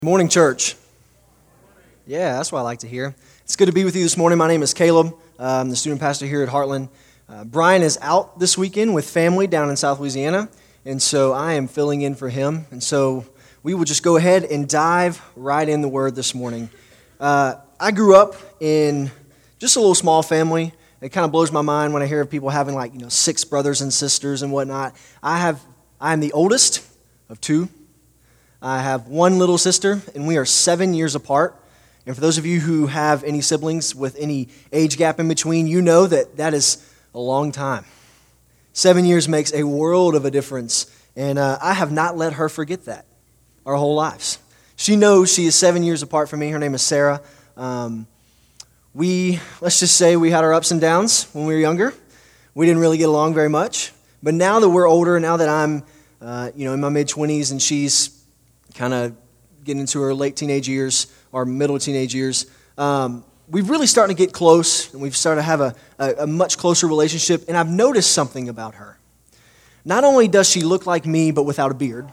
Morning, church. Yeah, that's what I like to hear. It's good to be with you this morning. My name is Caleb. I'm the student pastor here at Heartland. Brian is out this weekend with family down in South Louisiana, and so I am filling in for him. And so we will just go ahead and dive right in the Word this morning. I grew up in just a little small family. It kind of blows my mind when I hear of people having 6 brothers and sisters and whatnot. I am the oldest of 2. I have one little sister, and we are 7 years apart. And for those of you who have any siblings with any age gap in between, you know that is a long time. 7 years makes a world of a difference, and I have not let her forget that our whole lives. She knows she is 7 years apart from me. Her name is Sarah. Let's just say we had our ups and downs when we were younger. We didn't really get along very much. But now that we're older, now that I'm in my mid-20s and she's kind of getting into her late teenage years or middle teenage years, we've really starting to get close, and we've started to have a much closer relationship, and I've noticed something about her. Not only does she look like me, but without a beard.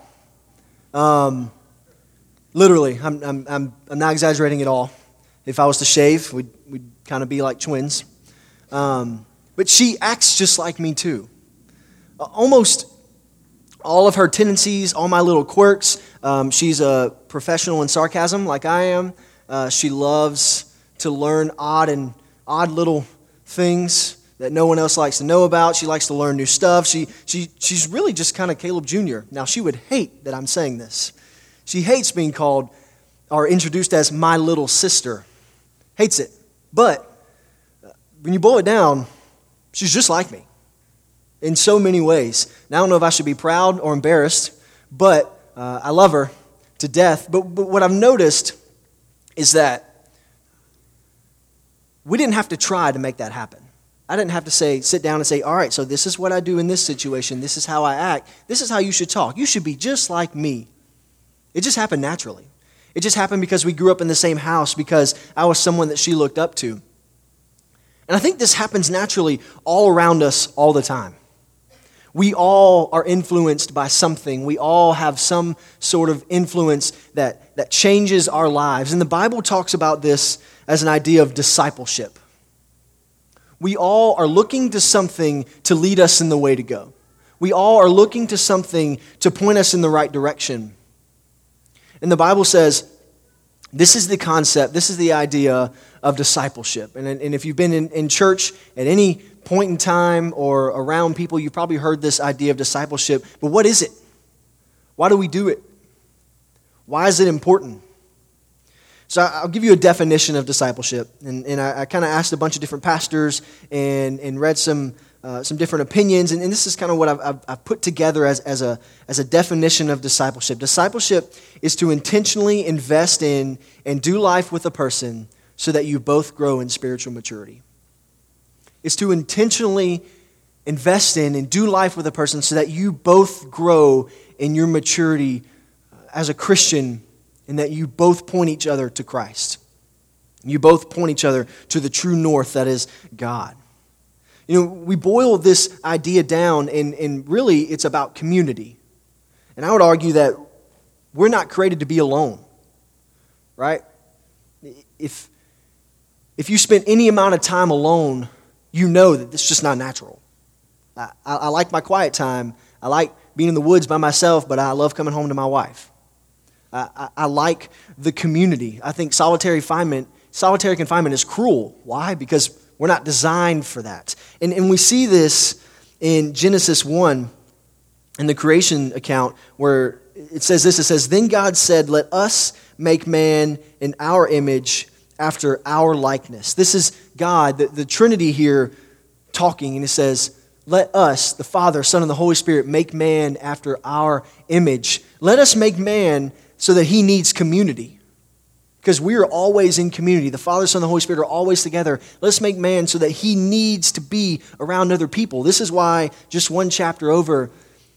Literally, I'm not exaggerating at all. If I was to shave, we'd kind of be like twins. But she acts just like me too. Almost all of her tendencies, all my little quirks. She's a professional in sarcasm like I am. She loves to learn odd little things that no one else likes to know about. She likes to learn new stuff. She's really just kind of Caleb Jr. Now, she would hate that I'm saying this. She hates being called or introduced as my little sister. Hates it. But when you boil it down, she's just like me in so many ways. Now, I don't know if I should be proud or embarrassed, but I love her to death. But what I've noticed is that we didn't have to try to make that happen. I didn't have to sit down and say, all right, so this is what I do in this situation. This is how I act. This is how you should talk. You should be just like me. It just happened naturally. It just happened because we grew up in the same house, because I was someone that she looked up to. And I think this happens naturally all around us all the time. We all are influenced by something. We all have some sort of influence that changes our lives. And the Bible talks about this as an idea of discipleship. We all are looking to something to lead us in the way to go. We all are looking to something to point us in the right direction. And the Bible says this is the concept, this is the idea of discipleship. And if you've been in church at any point in time or around people, you've probably heard this idea of discipleship. But what is it? Why do we do it? Why is it important? So I'll give you a definition of discipleship. And I kind of asked a bunch of different pastors and read some different opinions. And this is kind of what I've put together as a definition of discipleship. Discipleship is to intentionally invest in and do life with a person so that you both grow in spiritual maturity. It's to intentionally invest in and do life with a person so that you both grow in your maturity as a Christian, and that you both point each other to Christ. You both point each other to the true north, that is God. We boil this idea down, and really it's about community. And I would argue that we're not created to be alone, right? If you spend any amount of time alone, you know that it's just not natural. I like my quiet time. I like being in the woods by myself, but I love coming home to my wife. I like the community. I think solitary confinement is cruel. Why? Because we're not designed for that. And we see this in Genesis 1, in the creation account, where it says this. It says, "Then God said, 'Let us make man in our image, after our likeness.'" This is God, the Trinity here, talking, and it says, "Let us, the Father, Son, and the Holy Spirit, make man after our image." Let us make man so that he needs community. Because we are always in community. The Father, Son, and the Holy Spirit are always together. Let's make man so that he needs to be around other people. This is why, just one chapter over,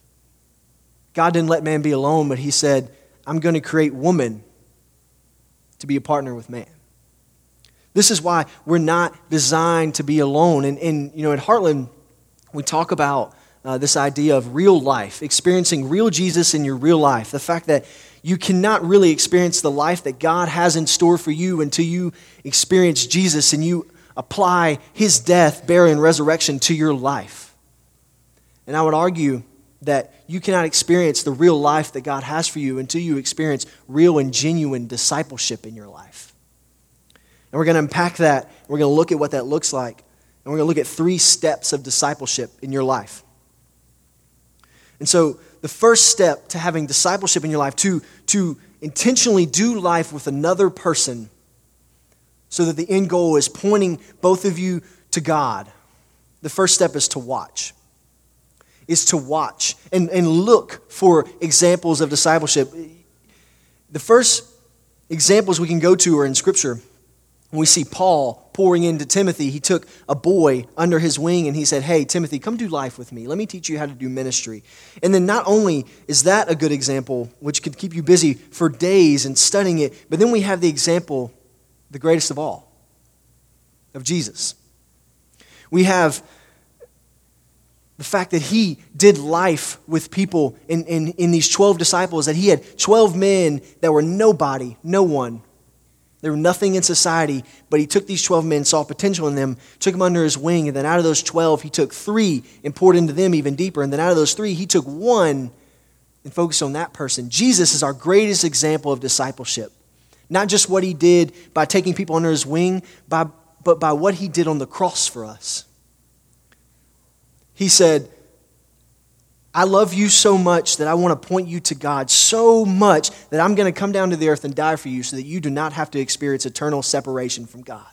God didn't let man be alone, but he said, "I'm going to create woman to be a partner with man." This is why we're not designed to be alone. And at Heartland, we talk about this idea of real life, experiencing real Jesus in your real life. The fact that you cannot really experience the life that God has in store for you until you experience Jesus and you apply his death, burial, and resurrection to your life. And I would argue that you cannot experience the real life that God has for you until you experience real and genuine discipleship in your life. And we're going to unpack that. We're going to look at what that looks like. And we're going to look at 3 steps of discipleship in your life. And so the first step to having discipleship in your life, to intentionally do life with another person so that the end goal is pointing both of you to God. The first step is to watch. Is to watch and look for examples of discipleship. The first examples we can go to are in Scripture. When we see Paul pouring into Timothy, he took a boy under his wing and he said, hey, Timothy, come do life with me. Let me teach you how to do ministry. And then not only is that a good example, which could keep you busy for days and studying it, but then we have the example, the greatest of all, of Jesus. We have the fact that he did life with people in these 12 disciples, that he had 12 men that were nobody, no one. They were nothing in society, but he took these 12 men, saw potential in them, took them under his wing, and then out of those 12, he took 3 and poured into them even deeper. And then out of those 3, he took 1 and focused on that person. Jesus is our greatest example of discipleship. Not just what he did by taking people under his wing, but by what he did on the cross for us. He said, I love you so much that I want to point you to God so much that I'm going to come down to the earth and die for you so that you do not have to experience eternal separation from God.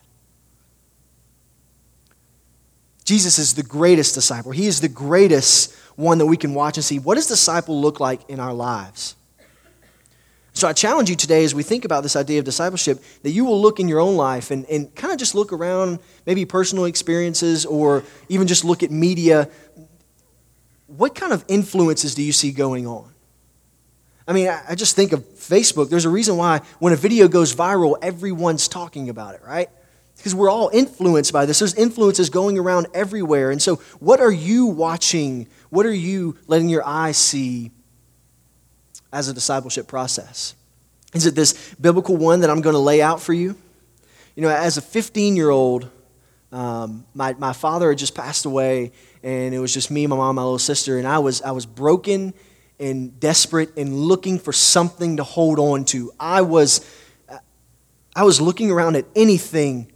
Jesus is the greatest disciple. He is the greatest one that we can watch and see. What does disciple look like in our lives? So I challenge you today as we think about this idea of discipleship that you will look in your own life and kind of just look around maybe personal experiences or even just look at media. What kind of influences do you see going on? I mean, I just think of Facebook. There's a reason why when a video goes viral, everyone's talking about it, right? Because we're all influenced by this. There's influences going around everywhere. And so what are you watching? What are you letting your eyes see as a discipleship process? Is it this biblical one that I'm going to lay out for you? You know, as a 15-year-old, my father had just passed away, and it was just me, my mom, my little sister, and I was broken and desperate and looking for something to hold on to. I was looking around at anything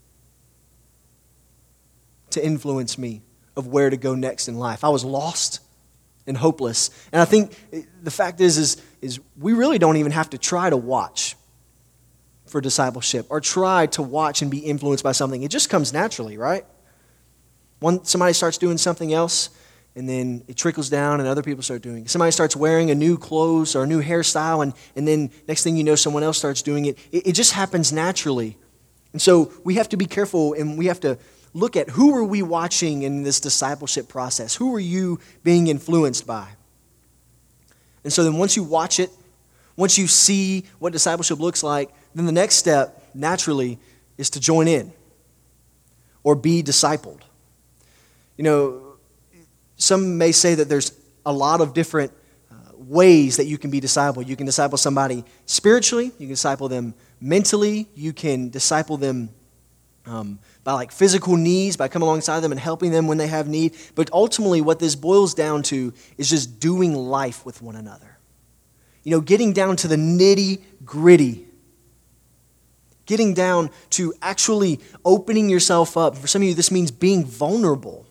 to influence me of where to go next in life. I was lost and hopeless. And I think the fact is we really don't even have to try to watch for discipleship or try to watch and be influenced by something. It just comes naturally, right? Somebody starts doing something else, and then it trickles down and other people start doing it. Somebody starts wearing a new clothes or a new hairstyle, and then next thing you know, someone else starts doing it. It just happens naturally. And so we have to be careful, and we have to look at who are we watching in this discipleship process? Who are you being influenced by? And so then once you watch it, once you see what discipleship looks like, then the next step, naturally, is to join in or be discipled. You know, some may say that there's a lot of different ways that you can be discipled. You can disciple somebody spiritually. You can disciple them mentally. You can disciple them by like physical needs, by coming alongside them and helping them when they have need. But ultimately, what this boils down to is just doing life with one another. You know, getting down to the nitty-gritty. Getting down to actually opening yourself up. For some of you, this means being vulnerable.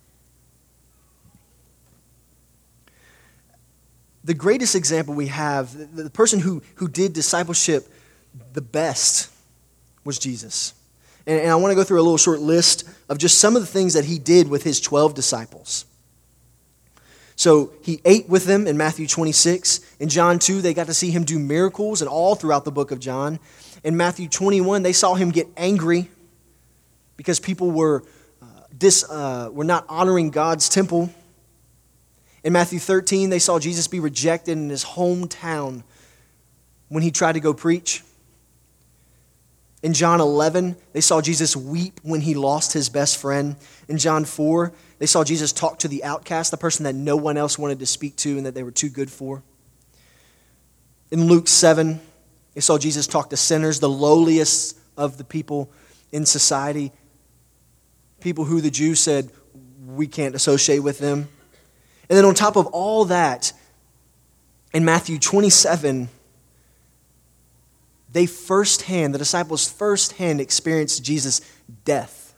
The greatest example we have, the person who did discipleship the best was Jesus. And I want to go through a little short list of just some of the things that he did with his 12 disciples. So he ate with them in Matthew 26. In John 2, they got to see him do miracles, and all throughout the book of John. In Matthew 21, they saw him get angry because people were not honoring God's temple. In Matthew 13, they saw Jesus be rejected in his hometown when he tried to go preach. In John 11, they saw Jesus weep when he lost his best friend. In John 4, they saw Jesus talk to the outcast, the person that no one else wanted to speak to and that they were too good for. In Luke 7, they saw Jesus talk to sinners, the lowliest of the people in society, people who the Jews said, we can't associate with them. And then on top of all that, in Matthew 27, the disciples firsthand experienced Jesus' death.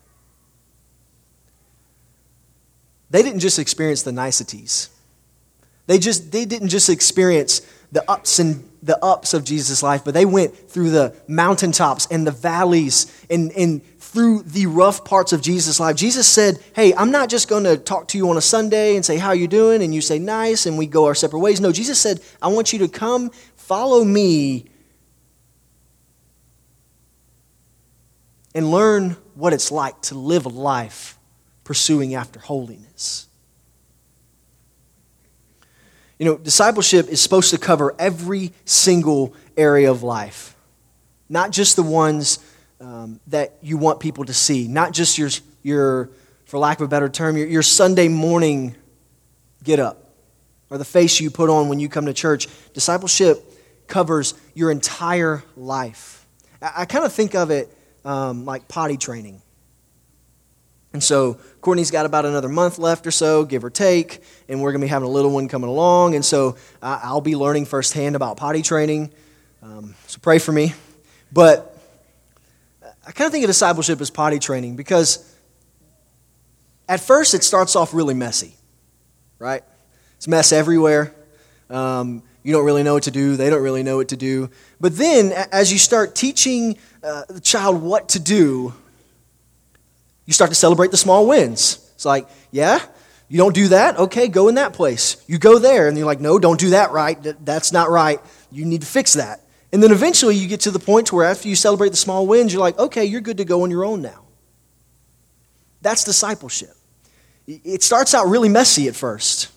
They didn't just experience the niceties. They didn't just experience the ups of Jesus' life, but they went through the mountaintops and the valleys and through the rough parts of Jesus' life. Jesus said, hey, I'm not just going to talk to you on a Sunday and say, how are you doing? And you say, nice, and we go our separate ways. No, Jesus said, I want you to come, follow me, and learn what it's like to live a life pursuing after holiness. You know, discipleship is supposed to cover every single area of life, not just the ones that you want people to see, not just your, for lack of a better term, your Sunday morning get up or the face you put on when you come to church. Discipleship covers your entire life. I kind of think of it like potty training. And so Courtney's got about another month left or so, give or take, and we're going to be having a little one coming along. And so I'll be learning firsthand about potty training. So pray for me. But I kind of think of discipleship as potty training because at first it starts off really messy, right? It's mess everywhere. You don't really know what to do. They don't really know what to do. But then as you start teaching the child what to do, you start to celebrate the small wins. It's like, yeah, you don't do that? Okay, go in that place. You go there, and you're like, no, don't do that right. That's not right. You need to fix that. And then eventually you get to the point where after you celebrate the small wins, you're like, okay, you're good to go on your own now. That's discipleship. It starts out really messy at first.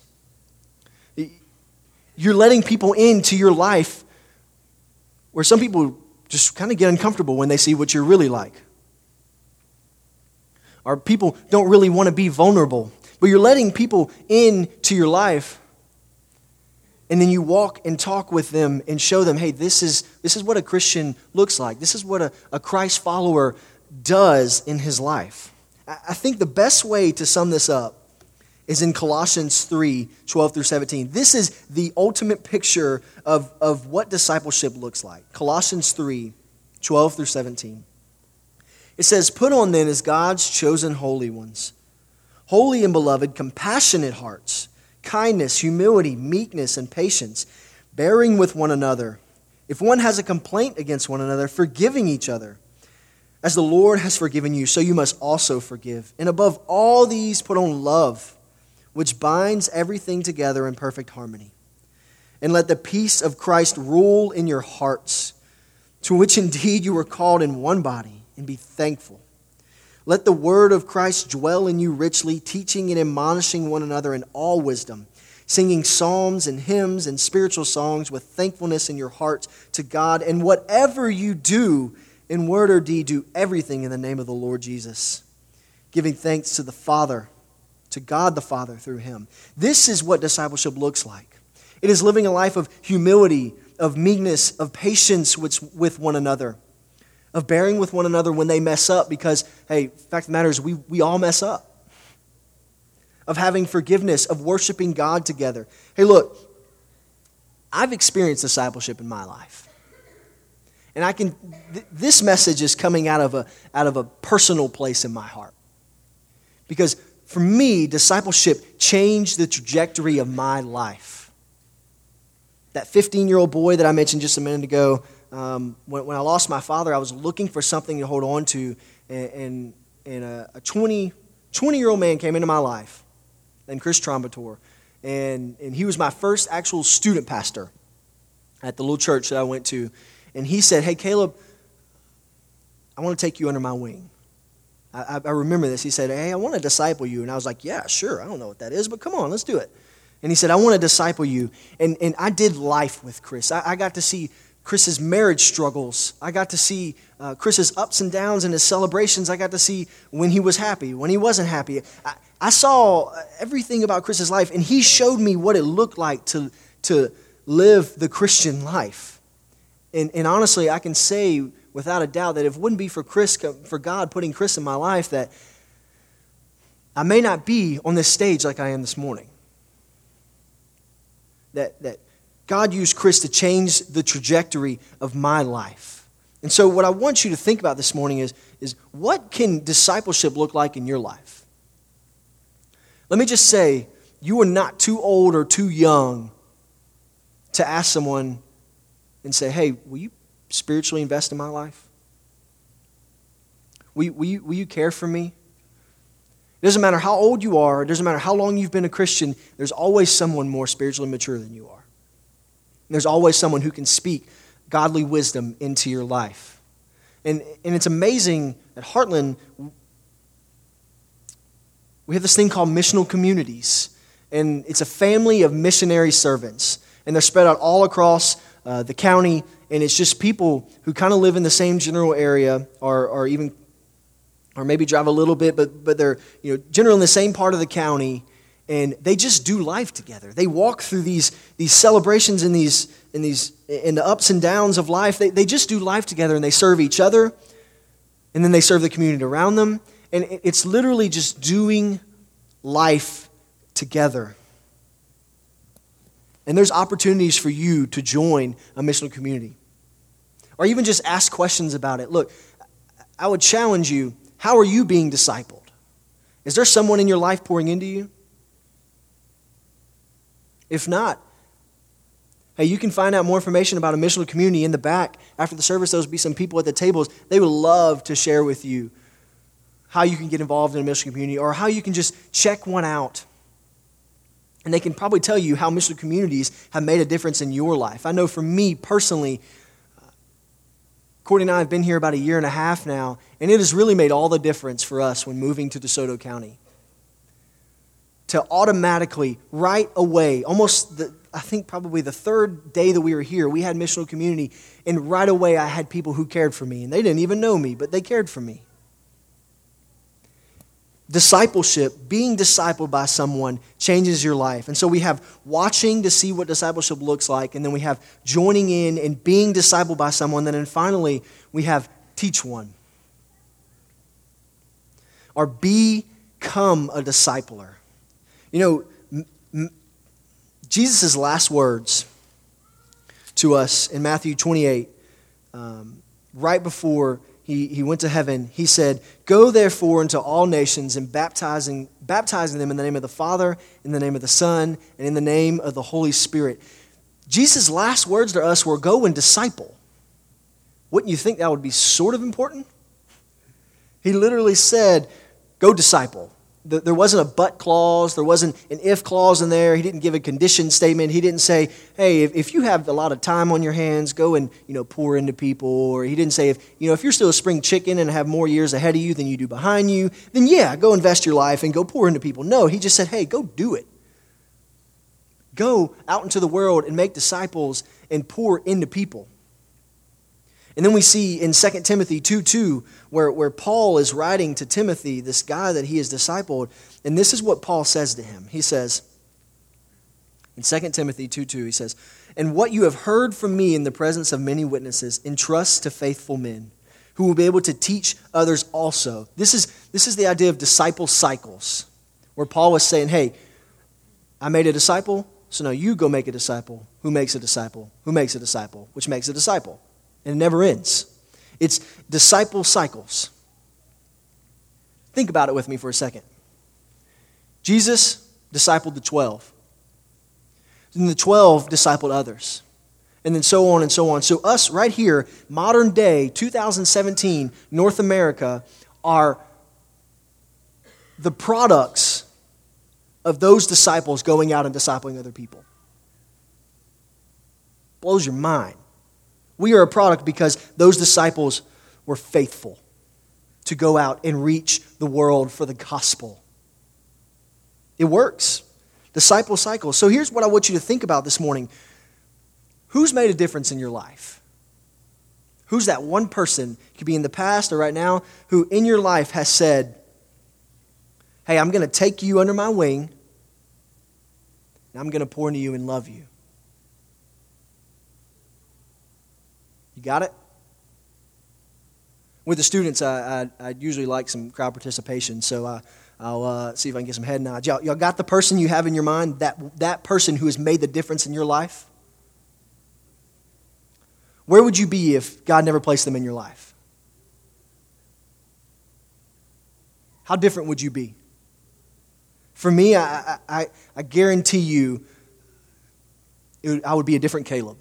You're letting people into your life where some people just kind of get uncomfortable when they see what you're really like. Or people don't really want to be vulnerable. But you're letting people into your life, and then you walk and talk with them and show them, hey, this is what a Christian looks like. This is what a Christ follower does in his life. I think the best way to sum this up is in Colossians 3, 12 through 17. This is the ultimate picture of what discipleship looks like. Colossians 3, 12 through 17. It says, put on then as God's chosen holy ones, holy and beloved, compassionate hearts, kindness, humility, meekness, and patience, bearing with one another. If one has a complaint against one another, forgiving each other. As the Lord has forgiven you, so you must also forgive. And above all these, put on love, which binds everything together in perfect harmony. And let the peace of Christ rule in your hearts, to which indeed you were called in one body, and be thankful. Let the word of Christ dwell in you richly, teaching and admonishing one another in all wisdom, singing psalms and hymns and spiritual songs with thankfulness in your hearts to God. And whatever you do, in word or deed, do everything in the name of the Lord Jesus, giving thanks to the Father, to God the Father through him. This is what discipleship looks like. It is living a life of humility, of meekness, of patience with one another, of bearing with one another when they mess up, because, hey, the fact of the matter is we all mess up. Of having forgiveness, of worshiping God together. Hey, look, I've experienced discipleship in my life. And this message is coming out of a personal place in my heart. Because for me, discipleship changed the trajectory of my life. That 15-year-old boy that I mentioned just a minute ago, when I lost my father, I was looking for something to hold on to, and a 20-year-old man came into my life named Chris Trombator, and he was my first actual student pastor at the little church that I went to, and he said, hey, Caleb, I want to take you under my wing. I remember this. He said, hey, I want to disciple you, and I was like, yeah, sure, I don't know what that is, but come on, let's do it. And he said, I want to disciple you, and I did life with Chris. I got to see Chris's marriage struggles. I got to see Chris's ups and downs and his celebrations. I got to see when he was happy, when he wasn't happy. I saw everything about Chris's life, and he showed me what it looked like to live the Christian life. And honestly, I can say without a doubt that if it wouldn't be for God putting Chris in my life, that I may not be on this stage like I am this morning. That God used Chris to change the trajectory of my life. And so what I want you to think about this morning is what can discipleship look like in your life? Let me just say, you are not too old or too young to ask someone and say, hey, will you spiritually invest in my life? Will you care for me? It doesn't matter how old you are. It doesn't matter how long you've been a Christian. There's always someone more spiritually mature than you are. And there's always someone who can speak godly wisdom into your life. And it's amazing at Heartland, we have this thing called missional communities. And it's a family of missionary servants. And they're spread out all across the county. And it's just people who kind of live in the same general area or maybe drive a little bit, but they're generally in the same part of the county. And they just do life together. They walk through these celebrations and in the ups and downs of life. They just do life together, and they serve each other, and then they serve the community around them. And it's literally just doing life together. And there's opportunities for you to join a missional community, or even just ask questions about it. Look, I would challenge you. How are you being discipled? Is there someone in your life pouring into you? If not, hey, you can find out more information about a missional community in the back. After the service, there'll be some people at the tables. They would love to share with you how you can get involved in a missional community or how you can just check one out. And they can probably tell you how missional communities have made a difference in your life. I know for me personally, Courtney and I have been here about 1.5 years now, and it has really made all the difference for us when moving to DeSoto County. To automatically, right away, I think probably the third day that we were here, we had missional community, and right away I had people who cared for me, and they didn't even know me, but they cared for me. Discipleship, being discipled by someone, changes your life. And so we have watching to see what discipleship looks like, and then we have joining in and being discipled by someone, and then finally we have teach one. Or become a discipler. Jesus' last words to us in Matthew 28, right before he went to heaven, he said, "Go therefore into all nations and baptizing them in the name of the Father, in the name of the Son, and in the name of the Holy Spirit." Jesus' last words to us were, "Go and disciple." Wouldn't you think that would be sort of important? He literally said, "Go disciple." There wasn't a but clause. There wasn't an if clause in there. He didn't give a condition statement. He didn't say, hey, if you have a lot of time on your hands, go and pour into people. Or he didn't say, if you're still a spring chicken and have more years ahead of you than you do behind you, then yeah, go invest your life and go pour into people. No, he just said, hey, go do it. Go out into the world and make disciples and pour into people. And then we see in 2 Timothy 2:2, where Paul is writing to Timothy, this guy that he has discipled, and this is what Paul says to him. He says, in 2 Timothy 2:2, he says, "And what you have heard from me in the presence of many witnesses, entrust to faithful men, who will be able to teach others also." This is the idea of disciple cycles, where Paul was saying, hey, I made a disciple, so now you go make a disciple, who makes a disciple, who makes a disciple, which makes a disciple. And it never ends. It's disciple cycles. Think about it with me for a second. Jesus discipled the 12. And the 12 discipled others. And then so on and so on. So us right here, modern day, 2017, North America, are the products of those disciples going out and discipling other people. Blows your mind. We are a product because those disciples were faithful to go out and reach the world for the gospel. It works. Disciple cycles. So here's what I want you to think about this morning. Who's made a difference in your life? Who's that one person, could be in the past or right now, who in your life has said, hey, I'm going to take you under my wing, and I'm going to pour into you and love you. You got it? With the students, I usually like some crowd participation, so I'll see if I can get some head nods. Y'all got the person you have in your mind, that person who has made the difference in your life? Where would you be if God never placed them in your life? How different would you be? For me, I guarantee you, I would be a different Caleb.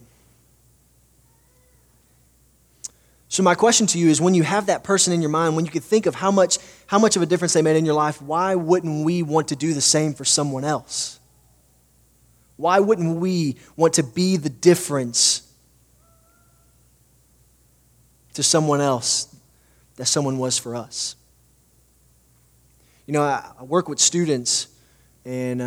So my question to you is, when you have that person in your mind, when you could think of how much of a difference they made in your life, why wouldn't we want to do the same for someone else? Why wouldn't we want to be the difference to someone else that someone was for us? You know, I work with students, and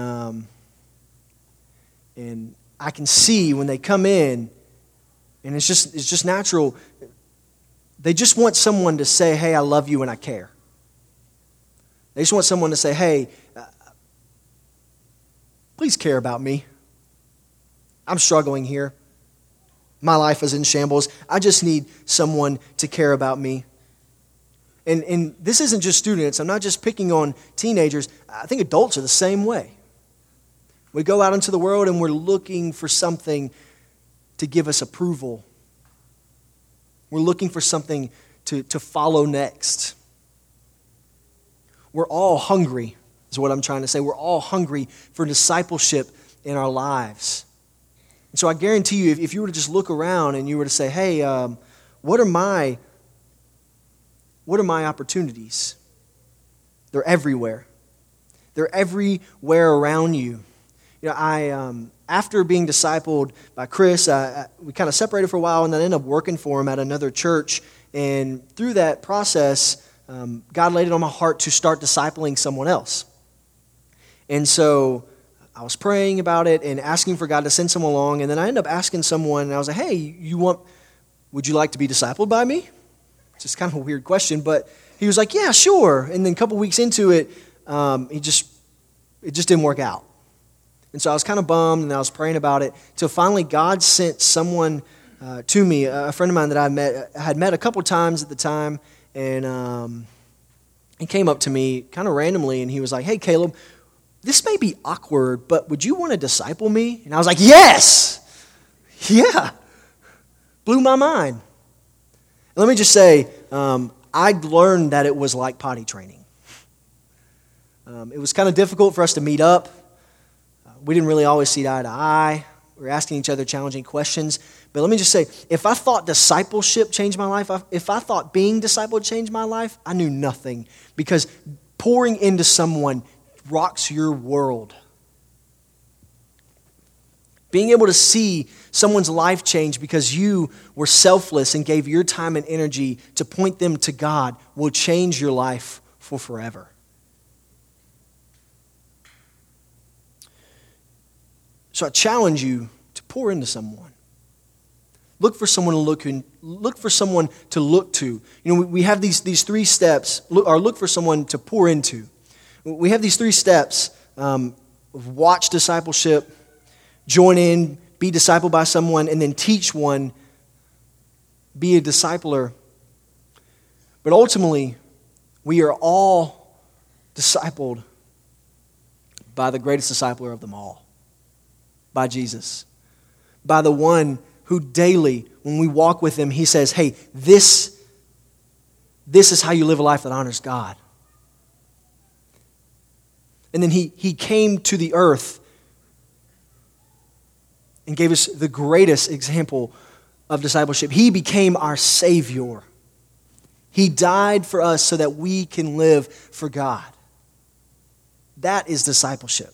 I can see when they come in, and it's just natural. They just want someone to say, hey, I love you and I care. They just want someone to say, hey, please care about me. I'm struggling here. My life is in shambles. I just need someone to care about me. And this isn't just students. I'm not just picking on teenagers. I think adults are the same way. We go out into the world and we're looking for something to give us approval. We're looking for something to follow next. We're all hungry, is what I'm trying to say. We're all hungry for discipleship in our lives. And so I guarantee you, if you were to just look around and you were to say, hey, what are my opportunities? They're everywhere. They're everywhere around you. You know, after being discipled by Chris, we kind of separated for a while, and then I ended up working for him at another church. And through that process, God laid it on my heart to start discipling someone else. And so I was praying about it and asking for God to send someone along. And then I ended up asking someone, and I was like, hey, would you like to be discipled by me? It's just kind of a weird question, but he was like, yeah, sure. And then a couple weeks into it, it just didn't work out. And so I was kind of bummed, and I was praying about it, till finally God sent someone to me, a friend of mine that I had met a couple times at the time, and he came up to me kind of randomly, and he was like, hey, Caleb, this may be awkward, but would you want to disciple me? And I was like, yes! Yeah! Blew my mind. And let me just say, I learned that it was like potty training. It was kind of difficult for us to meet up. We didn't really always see eye to eye. We were asking each other challenging questions. But let me just say, if I thought discipleship changed my life, if I thought being discipled changed my life, I knew nothing. Because pouring into someone rocks your world. Being able to see someone's life change because you were selfless and gave your time and energy to point them to God will change your life for forever. So I challenge you to pour into someone. Look for someone to look for someone to look to. You know, we have these three steps, or look for someone to pour into. We have these three steps: watch discipleship, join in, be discipled by someone, and then teach one, be a discipler. But ultimately, we are all discipled by the greatest discipler of them all. By Jesus. By the one who daily, when we walk with him, he says, hey, this is how you live a life that honors God. And then he came to the earth and gave us the greatest example of discipleship. He became our Savior. He died for us so that we can live for God. That is discipleship.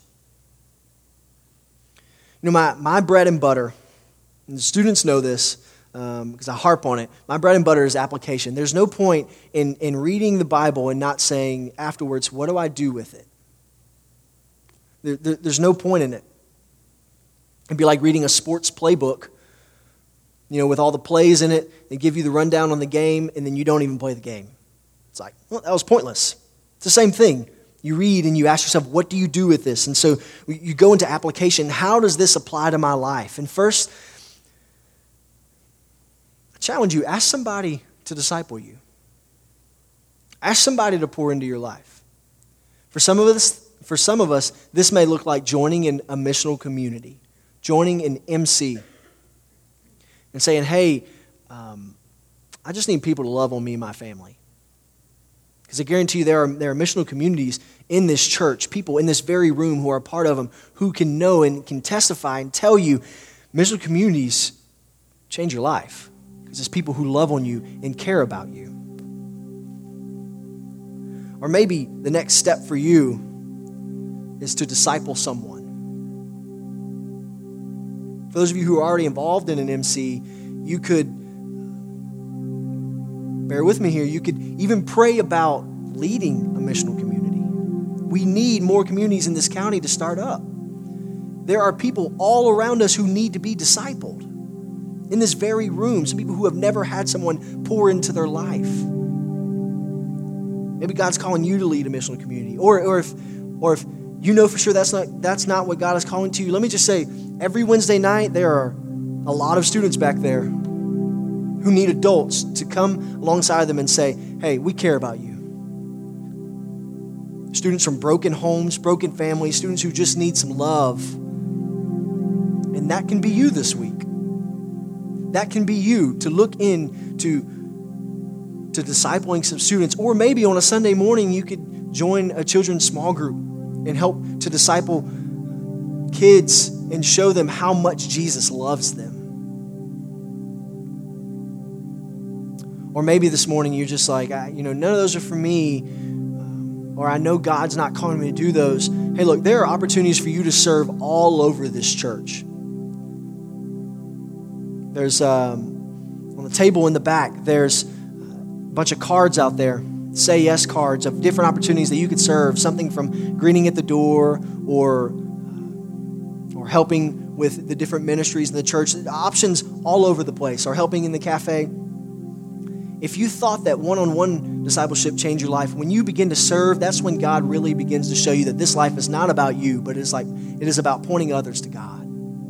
You know, my bread and butter, and the students know this because I harp on it, my bread and butter is application. There's no point in reading the Bible and not saying afterwards, what do I do with it? There's no point in it. It'd be like reading a sports playbook with all the plays in it. They give you the rundown on the game, and then you don't even play the game. It's like, well, that was pointless. It's the same thing. You read and you ask yourself, what do you do with this? And so you go into application. How does this apply to my life? And first, I challenge you, ask somebody to disciple you. Ask somebody to pour into your life. For some of us, this may look like joining in a missional community, joining an MC, and saying, hey, I just need people to love on me and my family. Because I guarantee you there are missional communities in this church, people in this very room who are a part of them, who can know and can testify and tell you missional communities change your life. Because it's people who love on you and care about you. Or maybe the next step for you is to disciple someone. For those of you who are already involved in an MC, you could, bear with me here, you could even pray about leading a missional community. We need more communities in this county to start up. There are people all around us who need to be discipled. In this very room, some people who have never had someone pour into their life. Maybe God's calling you to lead a missional community. Or if you know for sure that's not what God is calling to you, let me just say, every Wednesday night, there are a lot of students back there who need adults to come alongside them and say, hey, we care about you. Students from broken homes, broken families, students who just need some love. And that can be you this week. That can be you to look into discipling some students. Or maybe on a Sunday morning, you could join a children's small group and help to disciple kids and show them how much Jesus loves them. Or maybe this morning you're just like, none of those are for me, or I know God's not calling me to do those. Hey, look, there are opportunities for you to serve all over this church. There's, on the table in the back, there's a bunch of cards out there, say yes cards of different opportunities that you could serve, something from greeting at the door or helping with the different ministries in the church, options all over the place, or helping in the cafe. If you thought that one-on-one discipleship changed your life, when you begin to serve, that's when God really begins to show you that this life is not about you, but it is about pointing others to God.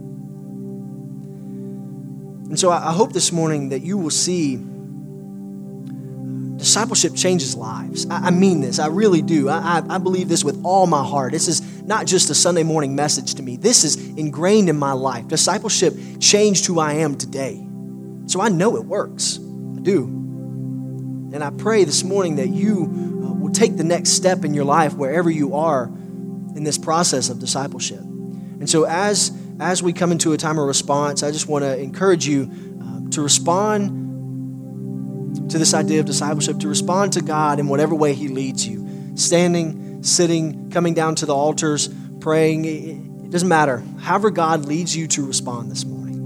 And so I hope this morning that you will see discipleship changes lives. I mean this. I really do. I believe this with all my heart. This is not just a Sunday morning message to me. This is ingrained in my life. Discipleship changed who I am today. So I know it works. I do. And I pray this morning that you will take the next step in your life wherever you are in this process of discipleship. And so as we come into a time of response, I just want to encourage you to respond to this idea of discipleship, to respond to God in whatever way He leads you. Standing, sitting, coming down to the altars, praying, it doesn't matter. However God leads you to respond this morning,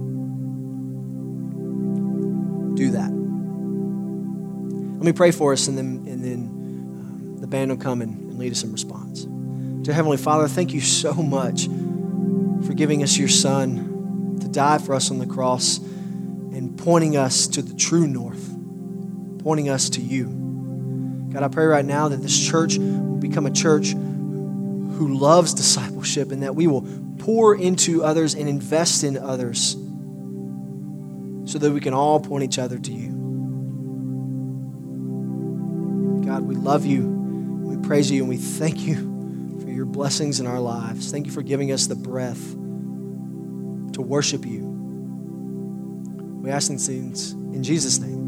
do that. Let me pray for us, and then the band will come and lead us in response. Dear Heavenly Father, thank you so much for giving us your Son to die for us on the cross and pointing us to the true north, pointing us to you. God, I pray right now that this church will become a church who loves discipleship, and that we will pour into others and invest in others so that we can all point each other to you. God, we love you, we praise you, and we thank you for your blessings in our lives. Thank you for giving us the breath to worship you. We ask these things in Jesus' name.